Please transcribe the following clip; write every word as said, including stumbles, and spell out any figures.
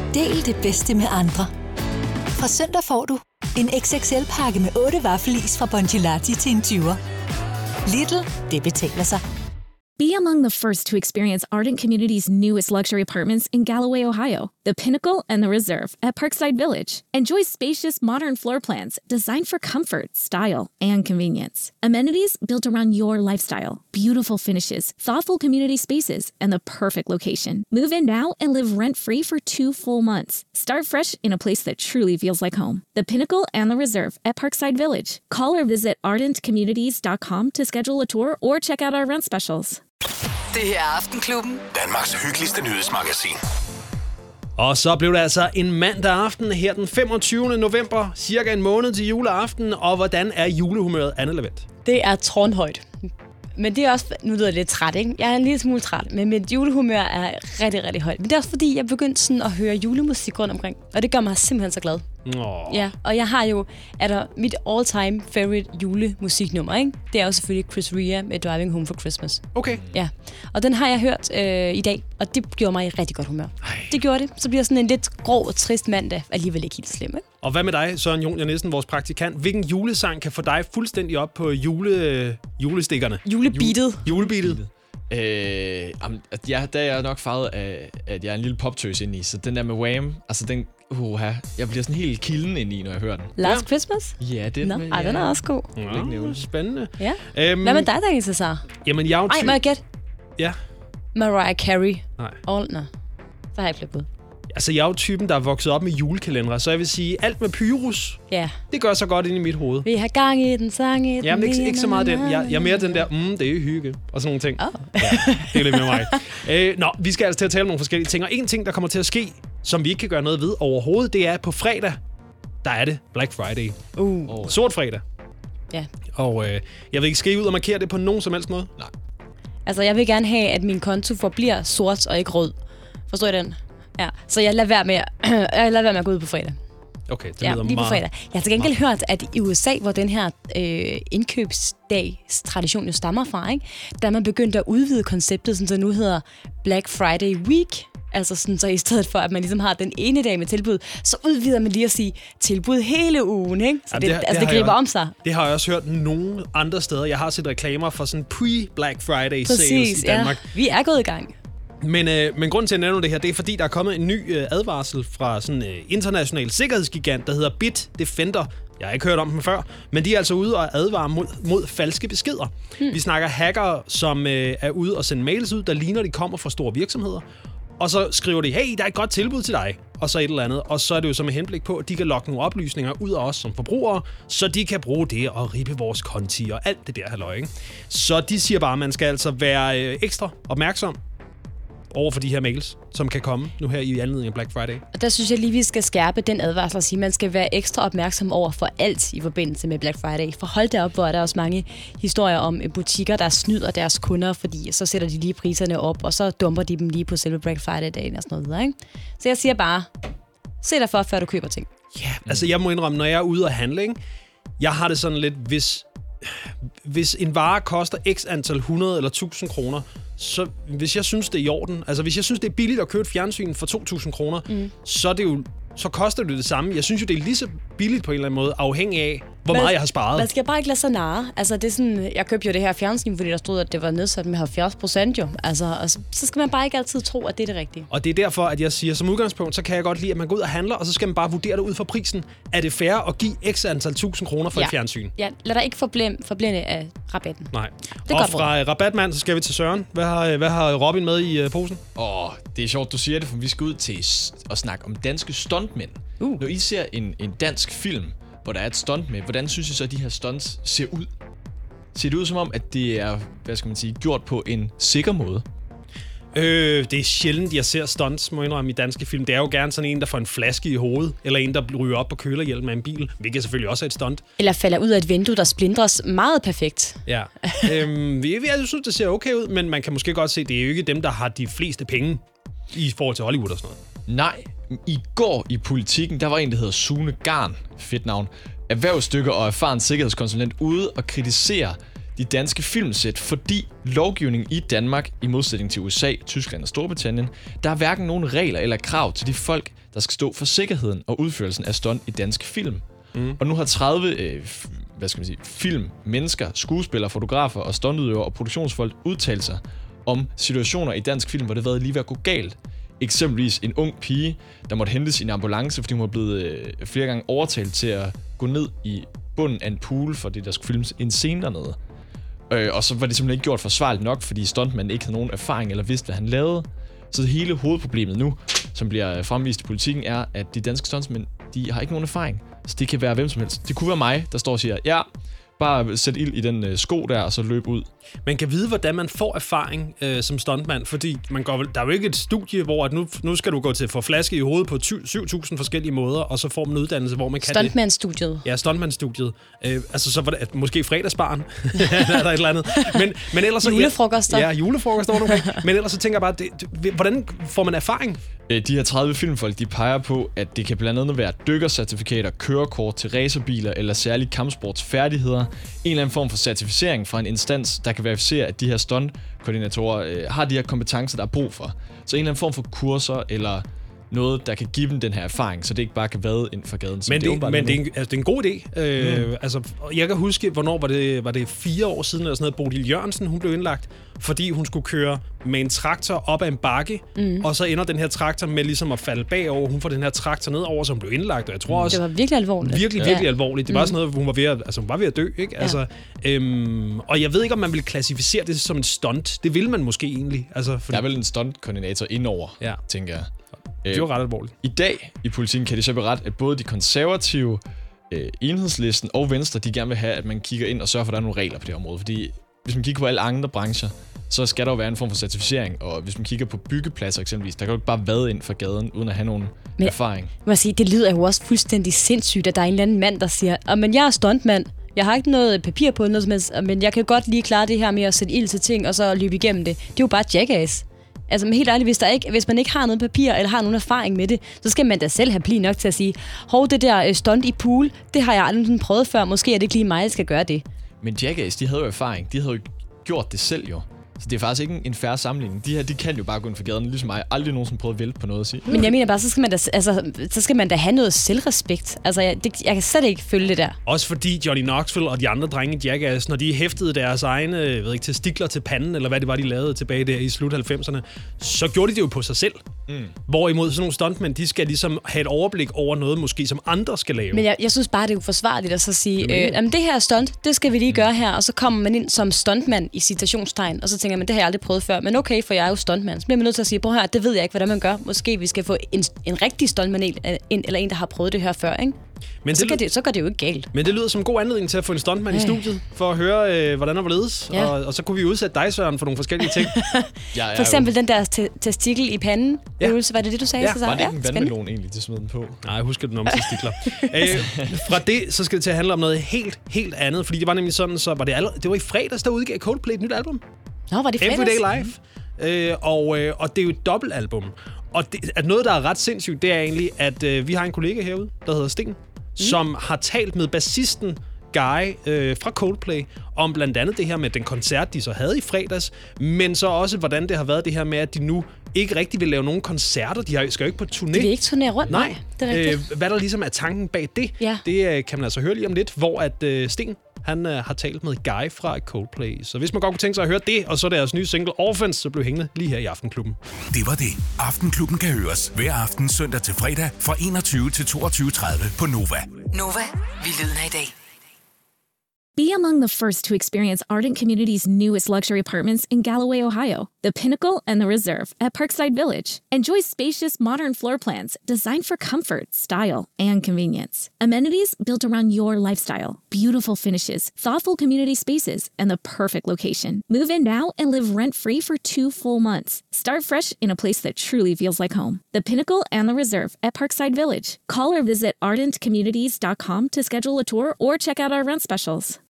Del det bedste med andre. Fra søndag får du en X X L-pakke med otte vaffelis fra Bongelati til en tyver. Lidl, det betaler sig. Be among the first to experience Ardent Community's newest luxury apartments in Galloway, Ohio, The Pinnacle and The Reserve at Parkside Village. Enjoy spacious, modern floor plans designed for comfort, style, and convenience. Amenities built around your lifestyle, beautiful finishes, thoughtful community spaces, and the perfect location. Move in now and live rent-free for two full months. Start fresh in a place that truly feels like home. The Pinnacle and The Reserve at Parkside Village. Call or visit ardent communities dot com to schedule a tour or check out our rent specials. Det her er Aftenklubben. Danmarks hyggeligste nyhedsmagasin. Og så blev det altså en mandag aften her den femogtyvende november, cirka en måned til juleaften. Og hvordan er julehumøret, Anne Lavent? Det er tårnhøjt. Men det er også, nu lyder jeg lidt træt, ikke? Jeg er en lille smule træt, men mit julehumør er rigtig, rigtig højt. Men det er også fordi, jeg begyndte sådan at høre julemusik rundt omkring, og det gør mig simpelthen så glad. Oh. Ja, og jeg har jo, er der mit all-time favorite julemusiknummer, ikke? Det er jo selvfølgelig Chris Rea med Driving Home for Christmas. Okay. Ja, og den har jeg hørt øh, i dag, og det gjorde mig i rigtig godt humør. Ej. Det gjorde det. Så bliver sådan en lidt grov og trist mandag, alligevel ikke helt slem, ikke? Og hvad med dig, Søren Jon Janesen, vores praktikant? Hvilken julesang kan få dig fuldstændig op på jule, julestikkerne? Julebeatet. Julebeatet. Øh, ja, der er jeg nok farvet af, at jeg er en lille poptøs ind i, så den der med Wham, altså den, uha, jeg bliver sådan helt kilden ind i, når jeg hører den. Last ja. Christmas? Ja, det Nå, med, ej, ja. den er også god. Ja, spændende. Ja. Øhm, hvad med dig, Daniel Cesar? Jamen, jeg er jo Ej, må jeg gætte? Ja. Mariah Carey. Nej. All, no. Så har jeg flere bud. Altså, jeg er jo typen, der er vokset op med julekalendere, så jeg vil sige, alt med Pyrus, ja. det gør så godt ind i mit hoved. Vi har gang i den, sang i den. Jamen, ikke, ikke så meget den. Jeg, jeg er mere den der, mm, det er hygge, og sådan nogle ting. Oh. Ja, det er lidt med mig. Øh, nå, vi skal altså til at tale om nogle forskellige ting, og en ting, der kommer til at ske, som vi ikke kan gøre noget ved overhovedet, det er på fredag, der er det Black Friday. Uh. Sort fredag. Ja. Og øh, jeg vil ikke skrive ud og markere det på nogen som helst måde. Nej. Altså, jeg vil gerne have, at min konto forbliver sort og ikke rød. Forstår I den? Ja, så jeg lader være med, jeg lader være med at gå ud på fredag. Okay, det ja, lyder lige på meget... fredag. Jeg har til gengæld hørt, at i U S A, hvor den her øh, indkøbsdags tradition jo stammer fra, ikke? Der er man begyndt at udvide konceptet, sådan så nu hedder Black Friday Week. Altså sådan, så i stedet for, at man ligesom har den ene dag med tilbud, så udvider man lige at sige tilbud hele ugen, ikke? Så Jamen, det, det, altså, det, det griber jeg, om sig. Det har jeg også hørt nogle andre steder. Jeg har set reklamer for sådan pre-Black Friday Præcis, sales i Danmark. Ja. Vi er gået i gang. Men, øh, men grunden til at nævne det her, det er fordi, der er kommet en ny øh, advarsel fra sådan en øh, international sikkerhedsgigant, der hedder Bitdefender. Jeg har ikke hørt om dem før, men de er altså ude og advare mod, mod falske beskeder. Hmm. Vi snakker hackere, som øh, er ude og sende mails ud, der ligner, de kommer fra store virksomheder. Og så skriver de, hey, der er et godt tilbud til dig, og så et eller andet. Og så er det jo så med henblik på, at de kan lokke nogle oplysninger ud af os som forbrugere, så de kan bruge det og rippe vores konti og alt det der halløj, ikke? Så de siger bare, at man skal altså være øh, ekstra opmærksom over for de her mails, som kan komme nu her i anledning af Black Friday. Og der synes jeg lige, vi skal skærpe den advarsel og sige, at man skal være ekstra opmærksom over for alt i forbindelse med Black Friday. For hold da op, hvor er der også mange historier om butikker, der snyder deres kunder, fordi så sætter de lige priserne op, og så dumper de dem lige på selve Black Friday-dagen og sådan noget videre, ikke? Så jeg siger bare, se dig for, før du køber ting. Ja, yeah, altså jeg må indrømme, når jeg er ude og handle, ikke? Jeg har det sådan lidt, hvis, hvis en vare koster x antal hundrede eller tusind kroner, så hvis jeg synes, det er i orden, altså hvis jeg synes, det er billigt at købe et fjernsyn for to tusind kroner, mm. så er det jo så koster det det samme. Jeg synes jo, det er lige så billigt på en eller anden måde, afhængig af, hvor man, meget jeg har sparet. Man skal bare ikke lade sig narre. Altså, det er sådan, jeg købte jo det her fjernsyn, fordi der stod, at det var nedsat med halvfjerds procent jo. Altså, og så, så skal man bare ikke altid tro, at det er det rigtige. Og det er derfor, at jeg siger, som udgangspunkt, så kan jeg godt lide, at man går ud og handler, og så skal man bare vurdere det ud fra prisen. Er det fair at give x antal tusind kroner for ja. et fjernsyn? Ja, lad dig ikke forblænde, forblænde af rabatten. Nej. Det og fra rabatmand, så skal vi til Søren. Hvad har, hvad har Robin med i uh, posen? Åh, oh, det er sjovt, du siger det, for vi skal ud til at snakke om danske stuntmænd. Uh. Når I ser en, en dansk film, hvor der er et stunt med, hvordan synes I så, at de her stunts ser ud? Ser det ud som om, at det er, hvad skal man sige, gjort på en sikker måde? Øh, det er sjældent, jeg ser stunts, må jeg indrømme, i danske film. Det er jo gerne sådan en, der får en flaske i hovedet, eller en, der ryger op på kølerhjelmen af en bil, hvilket selvfølgelig også er et stunt. Eller falder ud af et vindue, der splindres meget perfekt. Ja. øhm, jeg synes, det ser okay ud, men man kan måske godt se, det er jo ikke dem, der har de fleste penge i forhold til Hollywood og sådan noget. Nej, i går i Politikken, der var en, der hedder Sune Garn, fedt navn, erhvervsstykker og erfaren sikkerhedskonsulent ude og kritisere de danske filmsæt, fordi lovgivningen i Danmark, i modsætning til U S A, Tyskland og Storbritannien, der er hverken nogen regler eller krav til de folk, der skal stå for sikkerheden og udførelsen af stunt i dansk film. Mm. Og nu har tredive øh, hvad skal man sige, film, mennesker, skuespillere, fotografer og stuntudøvere og produktionsfolk udtalt sig om situationer i dansk film, hvor det har været lige ved at gå galt. Eksempelvis en ung pige, der måtte hentes i en ambulance, fordi hun var blevet øh, flere gange overtalt til at gå ned i bunden af en pool, fordi der skulle filmes en scene dernede. Øh, og så var det simpelthen ikke gjort forsvarligt nok, fordi stuntmanden ikke havde nogen erfaring eller vidste, hvad han lavede. Så det hele hovedproblemet nu, som bliver fremvist i politikken, er, at de danske stuntmænd, de har ikke nogen erfaring. Så det kan være hvem som helst. Det kunne være mig, der står og siger, ja, bare sæt ild i den øh, sko der, og så løb ud. Man kan vide, hvordan man får erfaring øh, som stuntmand, fordi man går, der er jo ikke et studie, hvor at nu, nu skal du gå til at få flaske i hovedet på syv tusind forskellige måder, og så får man en uddannelse, hvor man kan det. Stuntman-studiet. Ja, stuntman-studiet. Øh, altså, så var det måske fredagsbarn, er der et eller andet. Men, men ellers så... Julefrokoster. Ja, julefrokoster. Men ellers så tænker jeg bare, det, det, hvordan får man erfaring? De her tredive filmfolk, de peger på, at det kan blandt andet være dykkercertifikater, kørekort til racerbiler eller særlige kampsportsfærdigheder. En eller anden form for certificering fra en instans, der kan verificere, at de her stuntkoordinatorer øh, har de her kompetencer, der er brug for. Så en eller anden form for kurser eller noget, der kan give dem den her erfaring, så det ikke bare kan vade ind for gaden. Men, det, det, men det, er en, altså, det er en god idé. Øh, mm. altså, jeg kan huske, hvornår var det, var det fire år siden, eller sådan noget, Bodil Jørgensen, hun blev indlagt, fordi hun skulle køre med en traktor op ad en bakke, mm. og så ender den her traktor med ligesom at falde bagover. Hun får den her traktor nedover, så hun blev indlagt, og jeg tror også... Det var virkelig alvorligt. Virkelig, virkelig ja. alvorligt. Det var mm. sådan noget, hun var ved at, altså, hun var ved at dø, ikke? Ja. Altså, øhm, og jeg ved ikke, om man vil klassificere det som en stunt. Det vil man måske egentlig. Altså, fordi... Der er vel en stuntkoordinator indover, ja. tænker jeg. Det var ret alvorligt. I dag i politikken kan de så berette, at både de konservative, øh, Enhedslisten og Venstre, de gerne vil have, at man kigger ind og sørger for, at der er nogle regler på det område. Fordi hvis man kigger på alle andre brancher, så skal der jo være en form for certificering. Og hvis man kigger på byggepladser eksempelvis, der kan jo ikke bare vade ind fra gaden, uden at have nogen men, erfaring. Men sige, det lyder jo også fuldstændig sindssygt, at der er en eller anden mand, der siger, men jeg er stuntmand. Jeg har ikke noget papir på noget som helst, men jeg kan godt lige klare det her med at sætte ild til ting, og så løbe igennem det. Det er jo bare jackass. Altså, men helt ærligt, hvis, der ikke, hvis man ikke har noget papir, eller har nogen erfaring med det, så skal man da selv have pli nok til at sige, hov, det der stunt i pool, det har jeg aldrig prøvet før, måske er det ikke lige mig, der skal gøre det. Men Jackass, de havde jo erfaring, de havde jo gjort det selv jo. Så det er faktisk ikke en fair sammenligning. De her, de kan jo bare gå ind for gaden, ligesom mig. Aldrig nogensinde prøvet at vælte på noget at sige. Men jeg mener bare, så skal man da, altså, så skal man da have noget selvrespekt. Altså, jeg, det, jeg kan slet ikke følge det der. Også fordi Johnny Knoxville og de andre drenge i Jackass, når de hæftede deres egne, jeg ved ikke, testikler til panden, eller hvad det var, de lavede tilbage der i slut halvfemserne, så gjorde de det jo på sig selv. Mm. Hvorimod sådan nogle stuntmænd, de skal ligesom have et overblik over noget, måske som andre skal lave. Men jeg, jeg synes bare, det er uforsvarligt at så sige, det, øh, jamen, det her stunt, det skal vi lige gøre her, og så kommer man ind som stuntmand i citationstegn, og så tænker man, det har jeg aldrig prøvet før, men okay, for jeg er jo stuntmand. Så bliver man nødt til at sige, prøv her, det ved jeg ikke, hvordan man gør. Måske vi skal få en, en rigtig stuntmand ind, eller en, der har prøvet det her før, ikke? Men så, det, det, så går det jo ikke galt. Men det lyder som en god anledning til at få en stuntmand øh. i studiet, for at høre, øh, hvordan der var ledes. Ja. Og, og så kunne vi udsætte dig, Søren, for nogle forskellige ting. ja, for eksempel jo. den der te- testikel i panden. Ja. Øvelse, var det det, du sagde? Ja, så var det ikke en vandmelon egentlig, de smed den på? Nej, jeg husker den om testikler. øh, fra det, så skal det til at handle om noget helt, helt andet. Fordi det var nemlig sådan, så var det, allerede, det var i fredags, der udgav Coldplay et nyt album. Nå, var det fredags? Everyday Life. Øh, og, øh, og det er jo et dobbeltalbum. Og det, at noget, der er ret sindssygt, det er egentlig, at øh, vi har en kollega herude, der hedder Sten, mm. som har talt med bassisten Guy øh, fra Coldplay om blandt andet det her med den koncert, de så havde i fredags, men så også, hvordan det har været det her med, at de nu ikke rigtig vil lave nogen koncerter. De skal jo ikke på turné. De vil ikke turnere rundt, nej. nej det er rigtigt. Øh, hvad der ligesom er tanken bag det, ja. det øh, kan man altså høre lige om lidt, hvor at øh, Sten han øh, har talt med Guy fra Coldplay. Så hvis man godt kunne tænke sig at høre det, og så deres nye single Orphans, så blev hængende lige her i Aftenklubben. Det var det. Aftenklubben kan høres hver aften søndag til fredag fra enogtyve til toogtyve tredive på Nova. Nova, vi lyden af i dag. Be among the first to experience Ardent Community's newest luxury apartments in Galloway, Ohio, the Pinnacle and the Reserve at Parkside Village. Enjoy spacious, modern floor plans designed for comfort, style, and convenience. Amenities built around your lifestyle, beautiful finishes, thoughtful community spaces, and the perfect location. Move in now and live rent-free for two full months. Start fresh in a place that truly feels like home. The Pinnacle and the Reserve at Parkside Village. Call or visit ardent communities dot com to schedule a tour or check out our rent specials.